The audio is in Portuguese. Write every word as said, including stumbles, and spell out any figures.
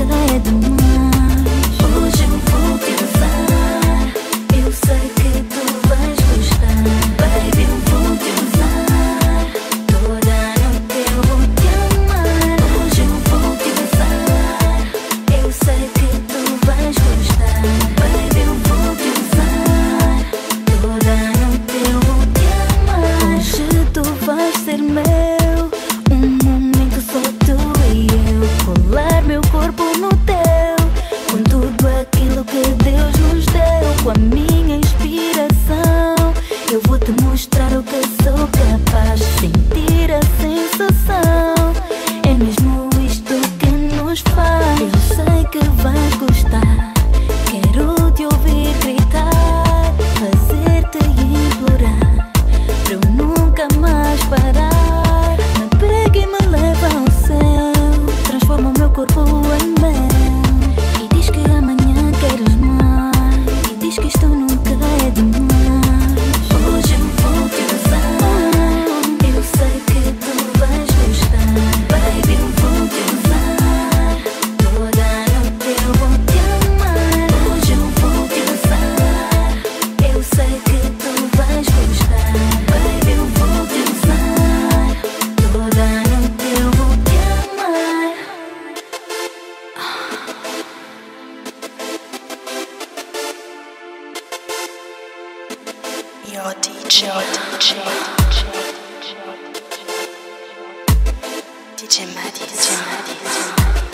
é demais. Hoje eu vou te usar, eu sei que tu vais gostar. Baby, eu vou te usar, toda noite eu vou te amar. Hoje eu vou te usar, eu sei que tu vais gostar. Baby, eu vou te usar, toda noite eu vou te amar. Hoje tu vais ser meu, um momento só tu e eu. Colar meu corpo no teu, com tudo aquilo que Deus nos deu. Com a minha inspiração, eu vou te mostrar o que sou capaz. Sentir a sensação, é mesmo isto que nos faz. Eu sei que vais gostar, quero te ouvir gritar, fazer-te implorar, para eu nunca mais parar. Me pega e me leva ao céu, transforma o meu corpo em mel. E diz que amanhã queres mais, e diz que isto nunca é demais. Hoje eu vou te usar, eu sei que tu vais gostar. Baby, eu vou te usar, toda noite eu vou te amar. Hoje eu vou te usar, eu sei que tu vais gostar. Baby, eu vou te usar, toda noite eu vou te amar. Your D J, D J, D J Maddie, D J Maddie.